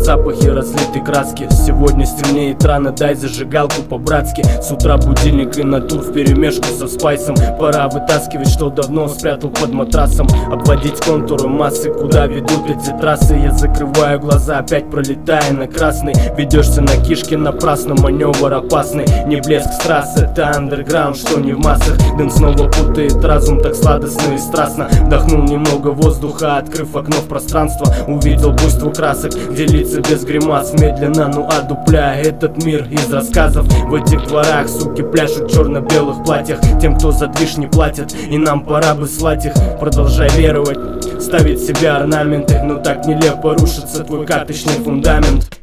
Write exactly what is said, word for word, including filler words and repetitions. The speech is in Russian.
запахи разлитой краски. Сегодня стемнеет рано, дай зажигалку по-братски. С утра будильник и натур вперемешку со спайсом. Пора вытаскивать, что давно спрятал под матрасом. Обводить контуры массы, куда ведут эти трассы. Я закрываю глаза, опять пролетая на красный. Ведешься на кишке напрасно, маневр опасный. Не блеск с трассы, это андерграунд, что не в массах. Дым снова путает разум, так сладостно и страстно. Вдохнул немного воздуха, открыв окно в пространство. Увидел буйство красок, делиться без гримас. Медленно, ну одупляя этот мир из рассказов. В этих дворах суки пляшут в черно-белых платьях. Тем, кто за движ не платит, и нам пора бы слать их. Продолжай веровать, ставить себе орнаменты. Но так нелепо рушится твой карточный фундамент.